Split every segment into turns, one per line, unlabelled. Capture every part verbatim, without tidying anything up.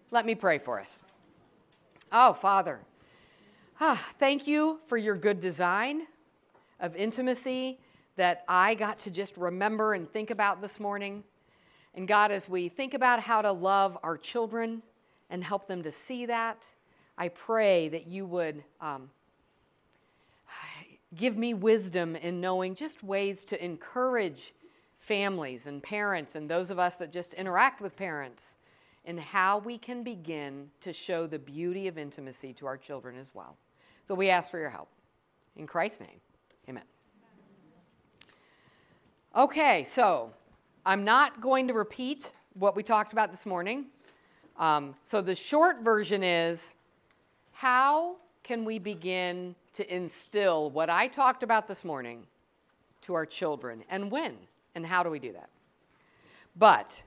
Let me pray for us. Oh, Father, ah, thank you for your good design of intimacy that I got to just remember and think about this morning. And God, as we think about how to love our children and help them to see that, I pray that you would um, give me wisdom in knowing just ways to encourage families and parents and those of us that just interact with parents in how we can begin to show the beauty of intimacy to our children as well. So we ask for your help. In Christ's name, amen. Okay, so I'm not going to repeat what we talked about this morning. Um, so the short version is, how can we begin to instill what I talked about this morning to our children, and when, and how do we do that? But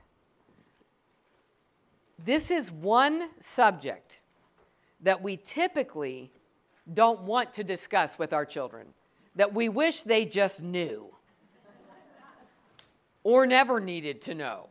this is one subject that we typically don't want to discuss with our children, that we wish they just knew or never needed to know.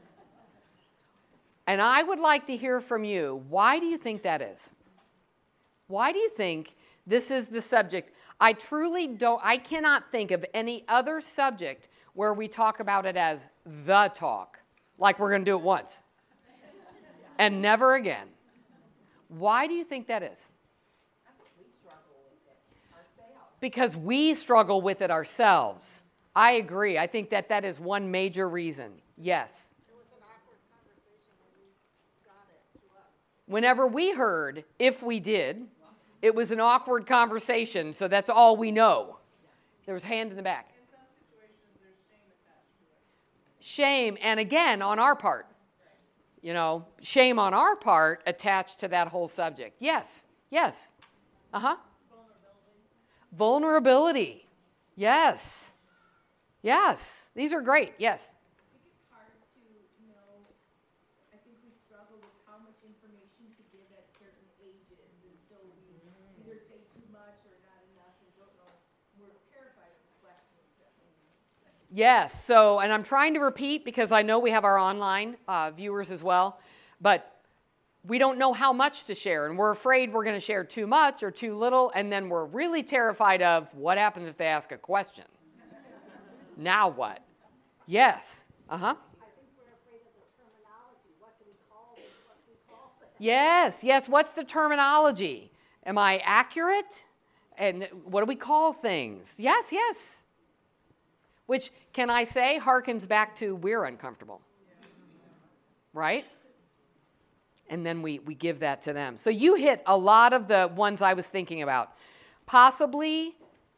And I would like to hear from you, why do you think that is? Why do you think this is the subject? I truly don't, I cannot think of any other subject where we talk about it as the talk, like we're going to do it once and never again. Why do you think that is?
We struggle with it ourselves.
Because we struggle with it ourselves. I agree. I think that that is one major reason. Yes.
It was an awkward conversation when we got it to us.
Whenever we heard, if we did, it was an awkward conversation, so that's all we know. There was a hand in the back.
In some situations, there's shame attached to it.
Shame, and again, on our part. You know, shame on our part attached to that whole subject. Yes, yes. Uh-huh.
Vulnerability.
Vulnerability. Yes. Yes. These are great. Yes.
I think it's hard to know. I think we struggle with how much information to give at certain ages, and so we either say too much or not enough and don't know. We're terrified of the questions that we.
Yes. So, and I'm trying to repeat because I know we have our online uh, viewers as well, but we don't know how much to share, and we're afraid we're going to share too much or too little, and then we're really terrified of what happens if they ask a question. Now what? Yes. Uh-huh.
I think we're afraid of the terminology. What do we call it? What do we call it?
Yes, yes. What's the terminology? Am I accurate? And what do we call things? Yes, yes. Which, can I say, harkens back to we're uncomfortable. Right? And then we, we give that to them. So you hit a lot of the ones I was thinking about. Possibly,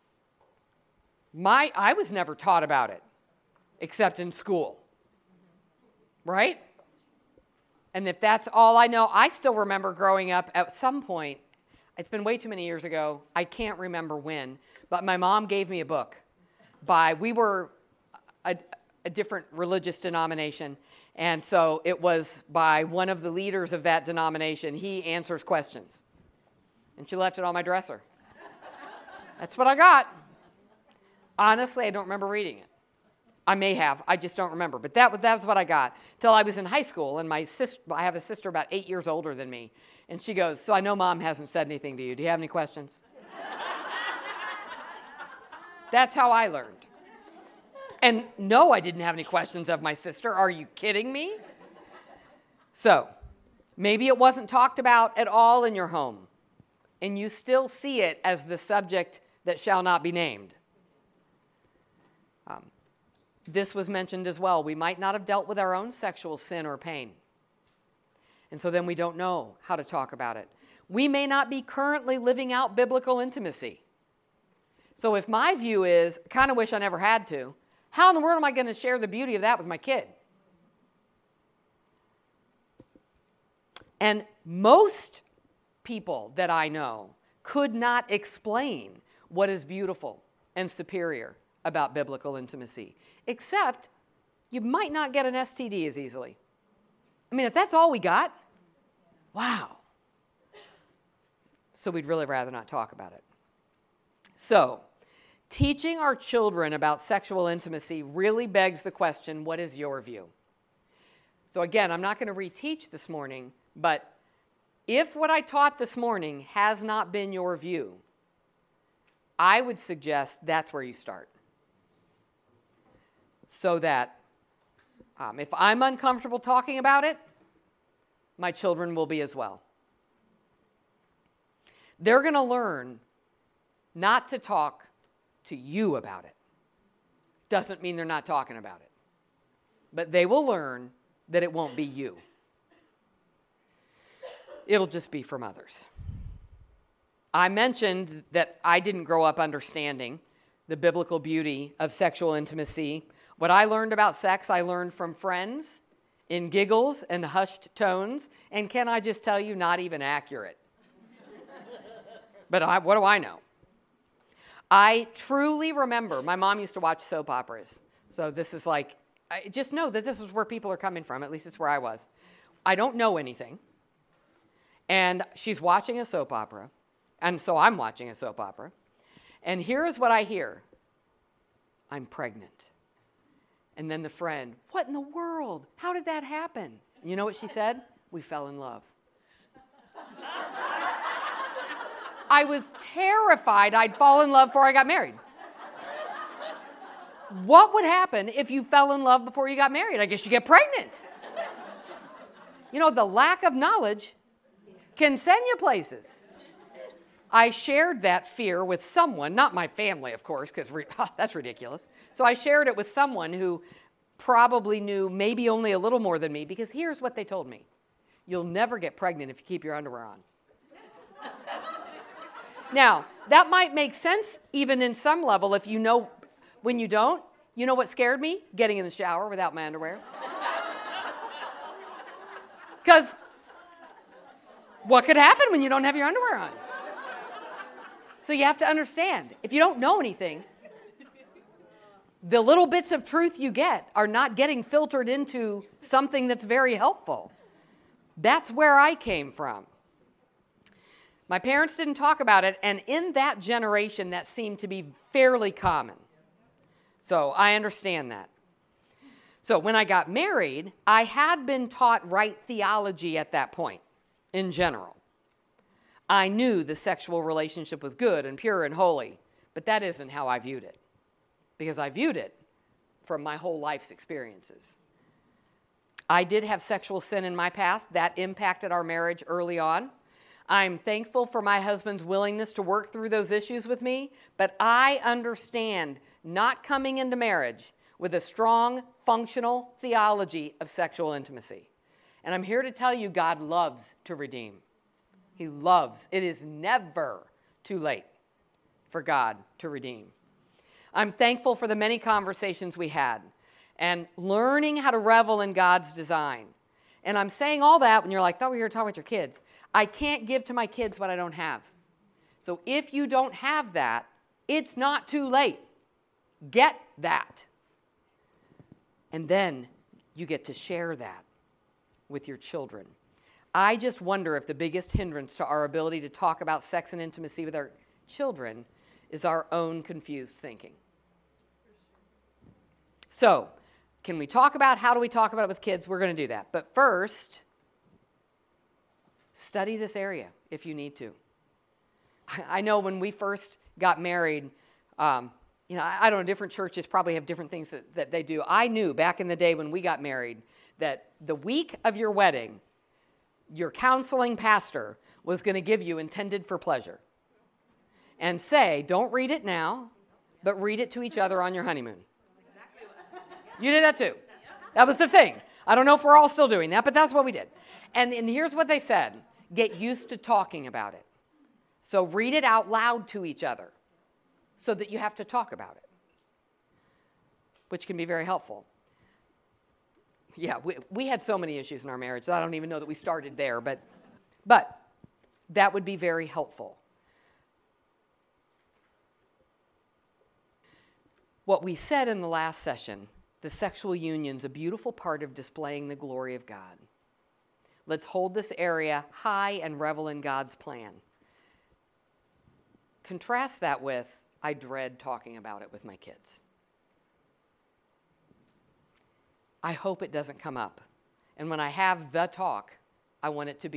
my I was never taught about it, except in school. Right? And if that's all I know, I still remember growing up at some point. It's been way too many years ago. I can't remember when, but my mom gave me a book by, we were a, a different religious denomination, and so it was by one of the leaders of that denomination. He answers questions. And she left it on my dresser. That's what I got. Honestly, I don't remember reading it. I may have. I just don't remember. But that was, that was what I got till I was in high school. And my sister, I have a sister about eight years older than me. And she goes, so I know Mom hasn't said anything to you. Do you have any questions? That's how I learned. And no, I didn't have any questions of my sister. Are you kidding me? So maybe it wasn't talked about at all in your home, and you still see it as the subject that shall not be named. Um, this was mentioned as well. We might not have dealt with our own sexual sin or pain, and so then we don't know how to talk about it. We may not be currently living out biblical intimacy. So if my view is, kind of wish I never had to, how in the world am I going to share the beauty of that with my kid? And most people that I know could not explain what is beautiful and superior about biblical intimacy, except you might not get an S T D as easily. I mean, if that's all we got, wow. So we'd really rather not talk about it. So, teaching our children about sexual intimacy really begs the question, what is your view? So again, I'm not going to reteach this morning, But if what I taught this morning has not been your view, I would suggest that's where you start. So that um, if I'm uncomfortable talking about it, my children will be as well. They're going to learn not to talk to you about it. Doesn't mean they're not talking about it. But they will learn that it won't be you. It'll just be from others. I mentioned that I didn't grow up understanding the biblical beauty of sexual intimacy. What I learned about sex, I learned from friends in giggles and hushed tones. And can I just tell you, not even accurate. But I, what do I know? I truly remember, my mom used to watch soap operas. So this is like, I just know that this is where people are coming from. At least it's where I was. I don't know anything. And she's watching a soap opera. And so I'm watching a soap opera. And here's what I hear. I'm pregnant. And then the friend, what in the world? How did that happen? You know what she said? We fell in love. I was terrified I'd fall in love before I got married. What would happen if you fell in love before you got married? I guess you get pregnant. You know, the lack of knowledge can send you places. I shared that fear with someone, not my family, of course, because re- that's ridiculous. So I shared it with someone who probably knew maybe only a little more than me, because here's what they told me. You'll never get pregnant if you keep your underwear on. Now, that might make sense even in some level if you know, when you don't, you know what scared me? Getting in the shower without my underwear. Because what could happen when you don't have your underwear on? So you have to understand, if you don't know anything, the little bits of truth you get are not getting filtered into something that's very helpful. That's where I came from. My parents didn't talk about it, and in that generation, that seemed to be fairly common. So I understand that. So when I got married, I had been taught right theology at that point, in general. I knew the sexual relationship was good and pure and holy, but that isn't how I viewed it, because I viewed it from my whole life's experiences. I did have sexual sin in my past. That impacted our marriage early on. I'm thankful for my husband's willingness to work through those issues with me, but I understand not coming into marriage with a strong, functional theology of sexual intimacy. And I'm here to tell you, God loves to redeem. He loves. It is never too late for God to redeem. I'm thankful for the many conversations we had and learning how to revel in God's design. And I'm saying all that when you're like, thought we were talking with your kids. I can't give to my kids what I don't have. So if you don't have that, it's not too late. Get that. And then you get to share that with your children. I just wonder if the biggest hindrance to our ability to talk about sex and intimacy with our children is our own confused thinking. So, can we talk about how do we talk about it with kids? We're going to do that. But first, study this area if you need to. I know when we first got married, um, you know, I, I don't know, different churches probably have different things that, that they do. I knew back in the day when we got married that the week of your wedding, your counseling pastor was going to give you Intended for Pleasure and say, don't read it now, but read it to each other on your honeymoon. You did that too. That was the thing. I don't know if we're all still doing that, but that's what we did. And, and here's what they said. Get used to talking about it. So read it out loud to each other so that you have to talk about it, which can be very helpful. Yeah, we, we had so many issues in our marriage, so I don't even know that we started there, but, but that would be very helpful. What we said in the last session, the sexual union's a beautiful part of displaying the glory of God. Let's hold this area high and revel in God's plan. Contrast that with, I dread talking about it with my kids. I hope it doesn't come up. And when I have the talk, I want it to be